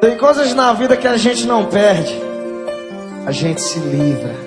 Tem coisas na vida que a gente não perde, a gente se livra.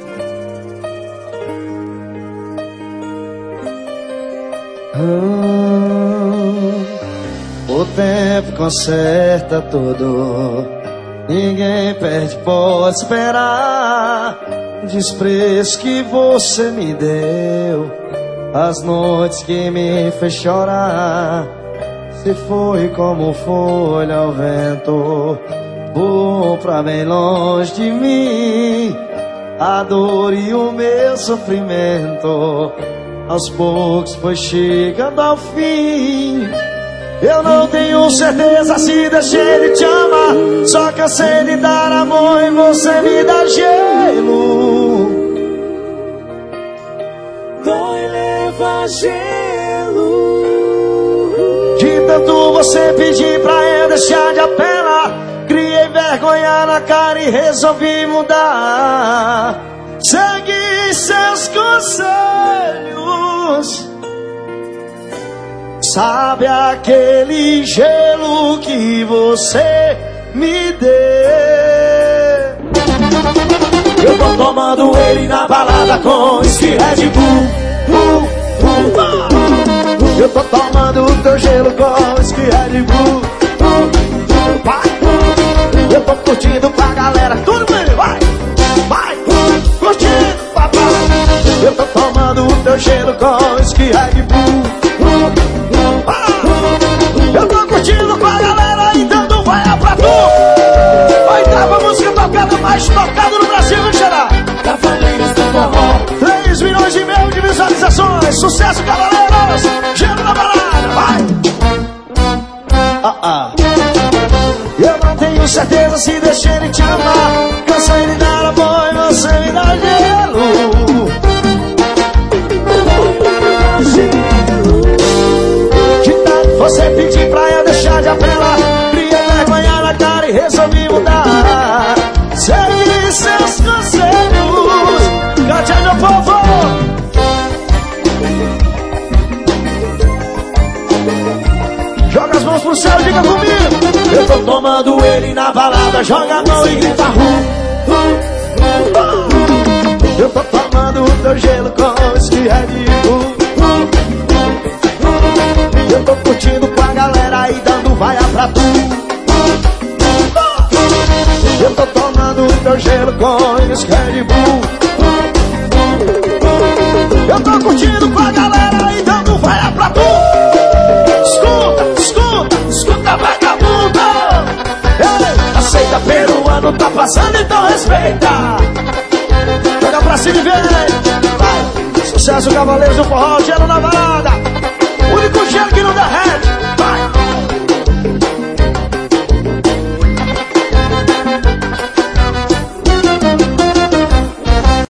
O tempo conserta tudo, ninguém perde, pode esperar. O desprezo que você me deu, as noites que me fez chorar, se foi como folha ao vento, voou pra bem longe de mim. A dor e o meu sofrimento aos poucos foi chegando ao fim. Eu não tenho certeza se deixei de te amar, só cansei de dar amor e você me dá gelo. Dói levar gelo. De tanto você pedir pra eu deixar de apelar, criei vergonha na cara e resolvi mudar. Segui seus conselhos. Sabe aquele gelo que você me deu? Eu tô tomando ele na balada com whisky Red Bull. Eu tô tomando o teu gelo com whisky Red Bull. Eu tô curtindo com a galera, tudo bem, vai, curtindo, papai. Eu tô tomando o teu gelo com whisky Red Bull. Eu tô curtindo com a galera e dando vaia pra tu. Vai dar pra música tocada, mais tocada no Brasil, no Xará. Cavaleiros do Forró. 3 milhões e meio de visualizações. Sucesso, cavaleiros. Gelo na balada, vai. Eu não tenho certeza se deixei de te amar, cansei de dar amor e você me dá gelo. Você pediu pra eu deixar de apelar, criei vergonha na cara e resolvi mudar. Segui seus conselhos, cante aí, meu povo. Joga as mãos pro céu e diga comigo. Eu tô tomando ele na balada, joga a mão e grita Eu tô tomando o teu gelo com whisky Red Bull. Eu tô curtindo com a galera e dando vaia pra tu. Eu tô tomando o teu gelo com whisky Red Bull. Eu tô curtindo com a galera e dando vaia pra tu. Escuta, vagabunda. Ei, aceita, peruano tá passando, então respeita. Joga pra cima e vem. Vai. Sucesso, Cavaleiros do Forró, gelo na balada. O único gelo que não derrete.